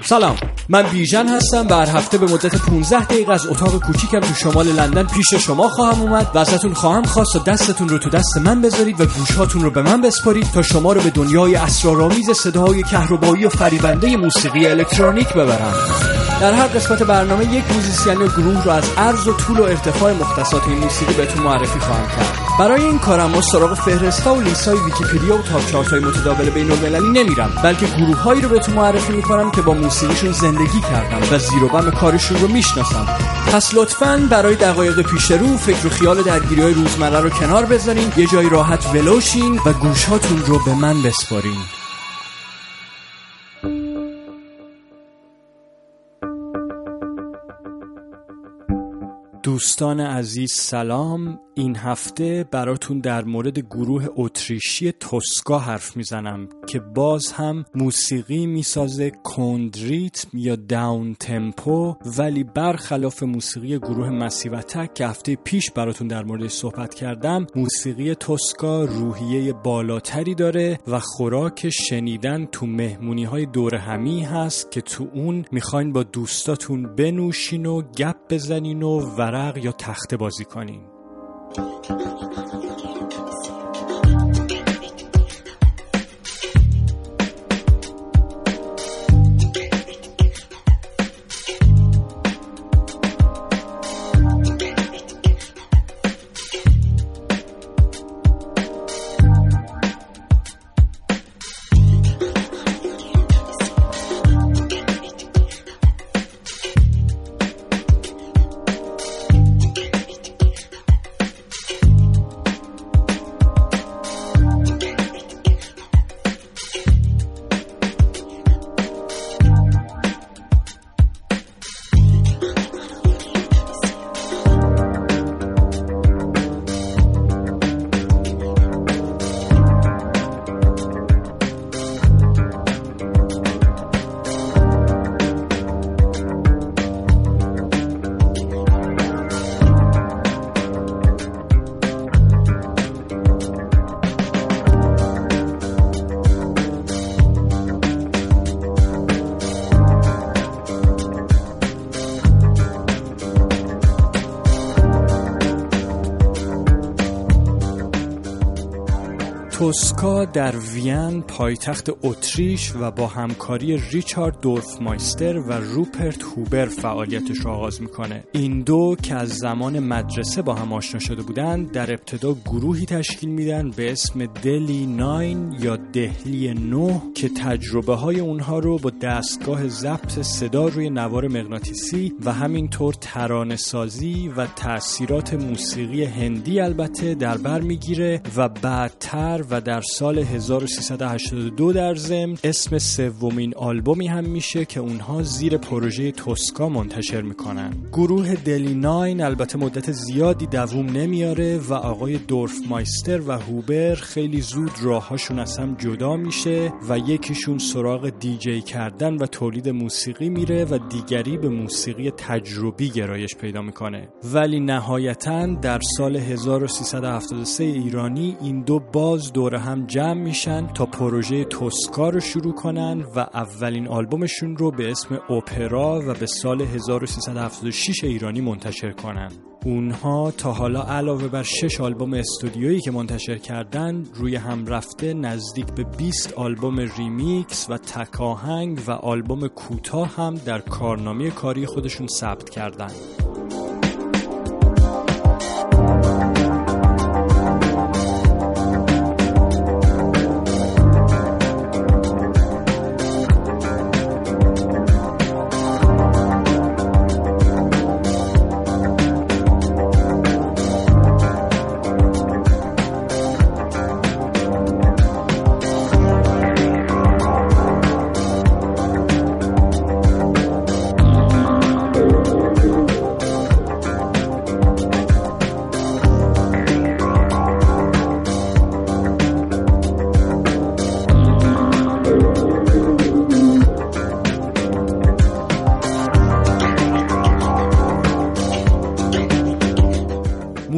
سلام، من بیژن هستم و هر هفته به مدت 15 دقیقه از اتاق کوچیکم تو شمال لندن پیش شما خواهم اومد و ازتون خواهم خواست و دستتون رو تو دست من بذارید و گوشاتون رو به من بسپارید تا شما رو به دنیای اسرارآمیز صداهای کهربایی و فریبنده موسیقی الکترونیک ببرم. در هر قسمت برنامه یک موزیسین یا گروه رو از عرض و طول و ارتفاع مختصات این موسیقی بهتون معرفی خواهم کرد. برای این کارم ما سراغ فهرست‌ها و لیست‌های ویکی‌پدیا و تاپ چارت‌های متداول بین‌المللی نمیرم، بلکه گروه‌هایی رو بهتون معرفی می‌کنم که با موسیقیشون زندگی کردم و زیر و بم کارشون رو میشناسم. پس لطفاً برای دقایق پیش رو فکر و خیال درگیری‌های روزمره رو کنار بذارین، یه جای راحت ولوشین و گوشاتون رو به من بسپارین. دوستان عزیز سلام. این هفته براتون در مورد گروه اتریشی توسکا حرف میزنم که باز هم موسیقی میسازه کند ریتم یا داون تمپو، ولی برخلاف موسیقی گروه مسیو اتک که هفته پیش براتون در موردش صحبت کردم، موسیقی توسکا روحیه بالاتری داره و خوراک شنیدن تو مهمونی های دور همی هست که تو اون میخواین با دوستاتون بنوشین و گپ بزنین و ورق یا تخته بازی کنین. توسکا در وین پایتخت اتریش و با همکاری ریچارد دورفمایستر و روپرت هوبر فعالیتش رو آغاز میکنه. این دو که از زمان مدرسه با هم آشنا شده بودن در ابتدا گروهی تشکیل میدن به اسم دلی 9 یا دهلی 9 که تجربه های اونها رو با دستگاه ضبط صدا روی نوار مغناطیسی و همینطور ترانه سازی و تأثیرات موسیقی هندی البته در بر میگیره و بعدتر و در سال 1382 در ضمن اسم سومین آلبومی هم میشه که اونها زیر پروژه توسکا منتشر میکنن. گروه دلی 9 البته مدت زیادی دووم نمیاره و آقای دورفمایستر و هوبر خیلی زود راهاشون از هم جدا میشه و یکیشون سراغ دیجی کردن و تولید موسیقی میره و دیگری به موسیقی تجربی گرایش پیدا میکنه. ولی نهایتاً در سال 1373 ایرانی این دو باز دور هم جمع میشن تا پروژه توسکا رو شروع کنن و اولین آلبومشون رو به اسم اپرا و به سال 1376 ایرانی منتشر کنن. اونها تا حالا علاوه بر 6 آلبوم استودیویی که منتشر کردن روی هم رفته نزدیک به 20 آلبوم ریمیکس و تک آهنگ و آلبوم کوتاه هم در کارنامه کاری خودشون ثبت کردن.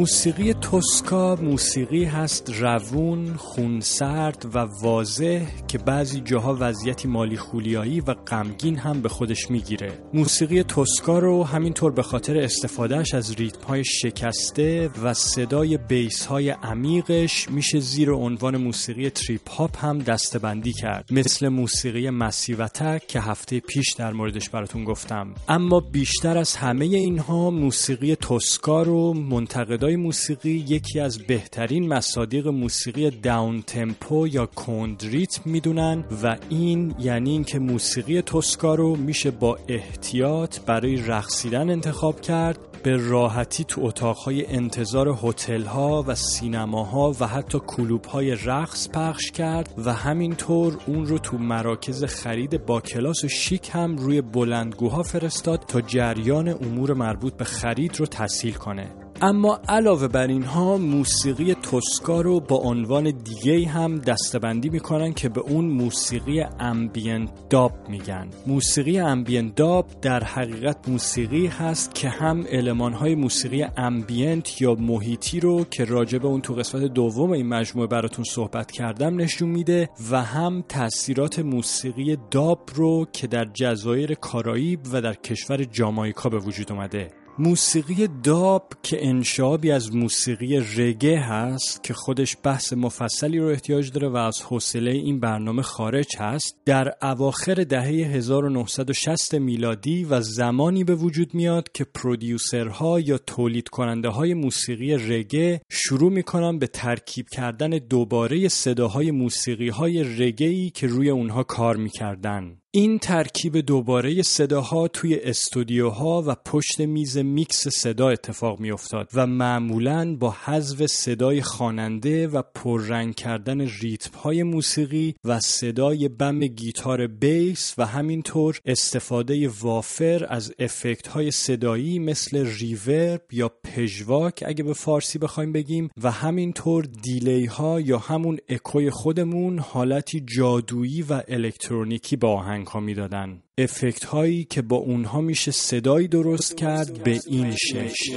موسیقی توسکا موسیقی هست روون، خونسرد و واضح که بعضی جاها وضعیتی مالی خولیایی و غمگین هم به خودش میگیره. موسیقی توسکا رو همینطور به خاطر استفادهش از ریتم‌های شکسته و صدای بیس‌های عمیقش میشه زیر عنوان موسیقی تریپ هاپ هم دسته‌بندی کرد، مثل موسیقی مسیو اتک که هفته پیش در موردش براتون گفتم. اما بیشتر از همه اینها موسیقی توسکا رو منتقدای موسیقی یکی از بهترین مصادیق موسیقی داون تمپو یا کند ریتم میدونن و این یعنی اینکه موسیقی توسکا رو میشه با احتیاط برای رقصیدن انتخاب کرد، به راحتی تو اتاقهای انتظار هتل‌ها و سینماها و حتی کلوب‌های رقص پخش کرد و همینطور اون رو تو مراکز خرید با کلاس و شیک هم روی بلندگوها فرستاد تا جریان امور مربوط به خرید رو تسهیل کنه. اما علاوه بر اینها موسیقی توسکا رو با عنوان دیگه هم دسته‌بندی میکنن که به اون موسیقی امبینت داب میگن. موسیقی امبینت داب در حقیقت موسیقی هست که هم المانهای موسیقی امبینت یا محیطی رو که راجع به اون تو قسمت دوم این مجموعه براتون صحبت کردم نشون میده و هم تأثیرات موسیقی داب رو که در جزایر کارائیب و در کشور جامائیکا به وجود اومده. موسیقی داب که انشابی از موسیقی رگه هست که خودش بحث مفصلی رو احتیاج داره و از حوصله این برنامه خارج هست، در اواخر دهه 1960 میلادی و زمانی به وجود میاد که پرودیوسرها یا تولید کننده های موسیقی رگه شروع میکنن به ترکیب کردن دوباره صداهای موسیقی های رگه‌ای که روی اونها کار میکردن. این ترکیب دوباره صداها توی استودیوها و پشت میز میکس صدا اتفاق می افتاد و معمولاً با حذف صدای خواننده و پررنگ کردن ریتم‌های موسیقی و صدای بم گیتار بیس و همینطور استفاده وافر از افکت‌های صدایی مثل ریورب یا پژواک اگه به فارسی بخوایم بگیم و همینطور دیلی‌ها یا همون اکوی خودمون حالتی جادویی و الکترونیکی با آهنگ ها می دادن. افکت هایی که با اونها میشه صدایی درست کرد به این شکل.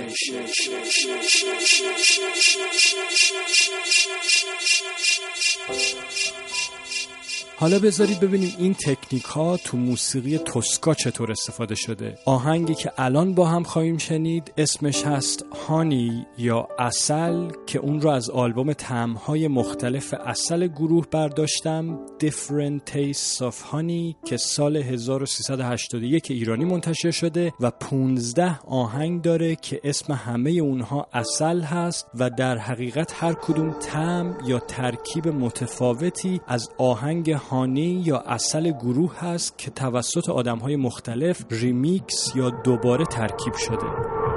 حالا بذارید ببینیم این تکنیک ها تو موسیقی توسکا چطور استفاده شده. آهنگی که الان با هم خواهیم شنید اسمش هست هانی یا عسل که اون رو از آلبوم طعم‌های مختلف عسل گروه برداشتم، Different Tastes of Honey که سال 1381 ایرانی منتشر شده و 15 آهنگ داره که اسم همه اونها عسل هست و در حقیقت هر کدوم طعم یا ترکیب متفاوتی از آهنگ هانی یا عسل گروه هست که توسط آدم‌های مختلف ریمیکس یا دوباره ترکیب شده.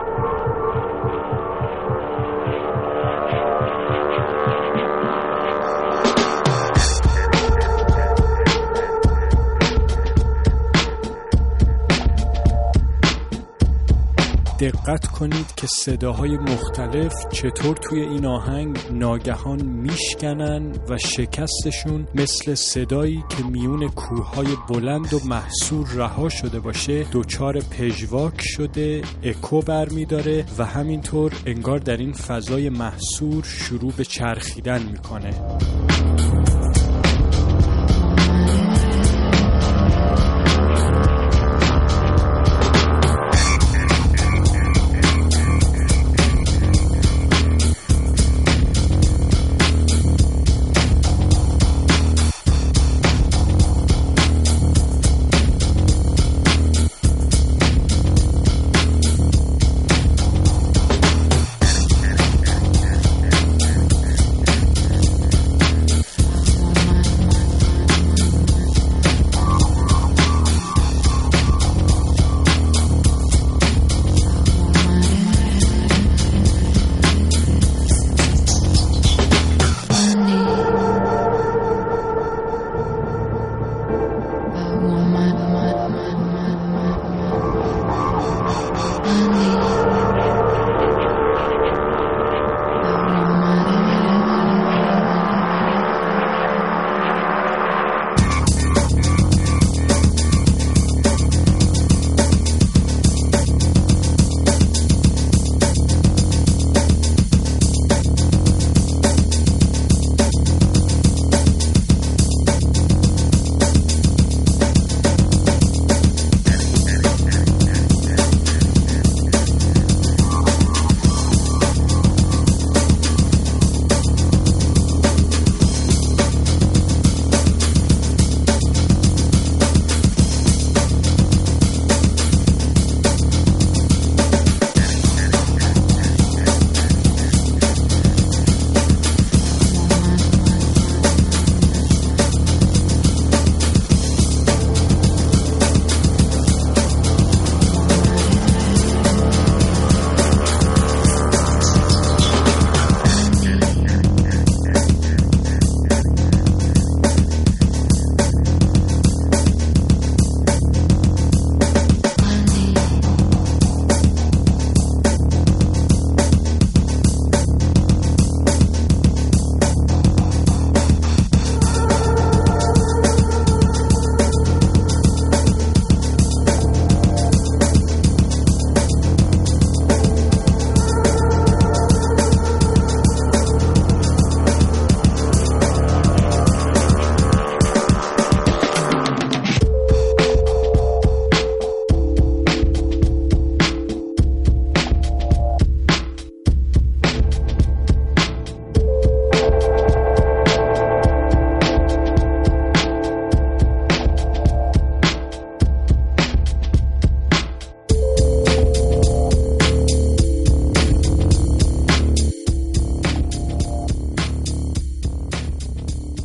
دقت کنید که صداهای مختلف چطور توی این آهنگ ناگهان میشکنن و شکستشون مثل صدایی که میون کوههای بلند و محصور رها شده باشه دوچار پژواک شده، اکو برمیداره و همینطور انگار در این فضای محصور شروع به چرخیدن میکنه.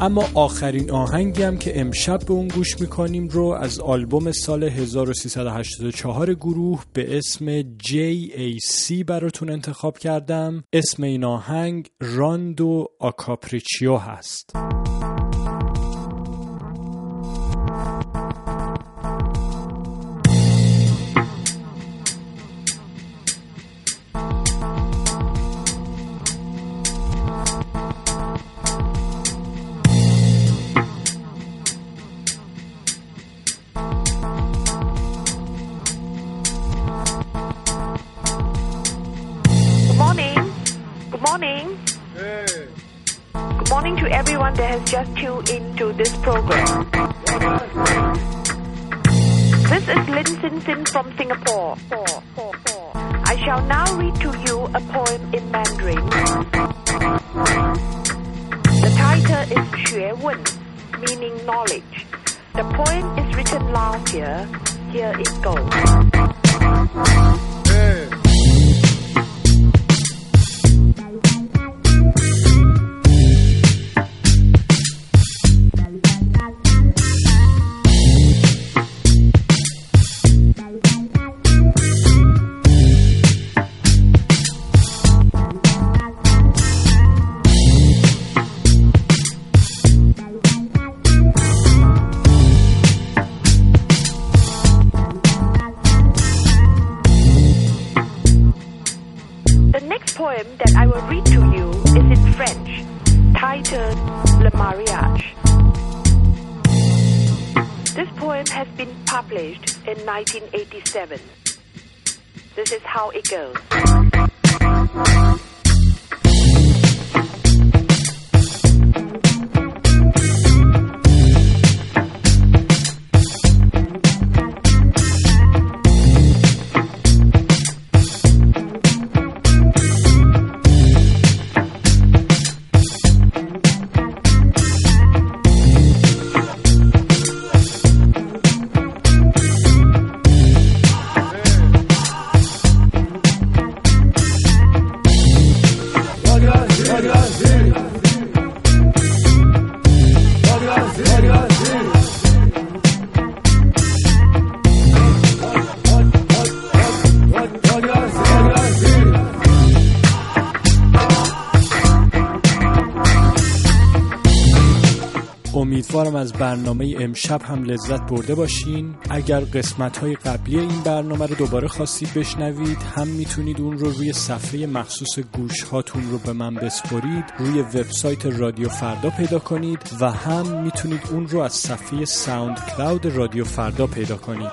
اما آخرین آهنگی هم که امشب به اون گوش میکنیم رو از آلبوم سال 1384 گروه به اسم JAC براتون انتخاب کردم. اسم این آهنگ راندو آکاپریچیو هست. Good morning to everyone that has just tuned into this program. This is Lin Sin Sin from Singapore. I shall now read to you a poem in Mandarin. The title is Xue Wen, meaning knowledge. The poem is written last year. Here it goes. Poem that I will read to you is in French, titled Le Mariage. This poem has been published in 1987. This is how it goes. امیدوارم از برنامه امشب هم لذت برده باشین. اگر قسمت‌های قبلی این برنامه رو دوباره خواستید بشنوید، هم میتونید اون رو روی صفحه مخصوص گوش هاتون رو به من بسپارید، روی وبسایت رادیو فردا پیدا کنید و هم میتونید اون رو از صفحه ساوند کلاود رادیو فردا پیدا کنید.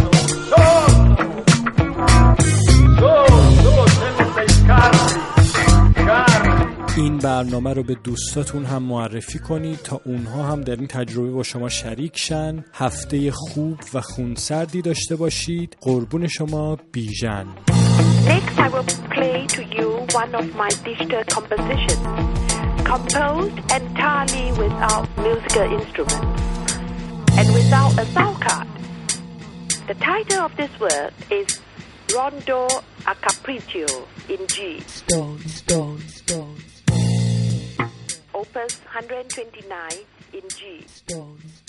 این برنامه رو به دوستاتون هم معرفی کنید تا اونها هم در این تجربه با شما شریک شن. هفته خوب و خونسردی داشته باشید. قربون شما، بیژن. Next I will play to you one of my digital compositions, composed entirely without musical instruments and without a sound card. The title of this work is Rondo a Capriccio in G. Stone, stone, stone. Opus 129 in G. Stone.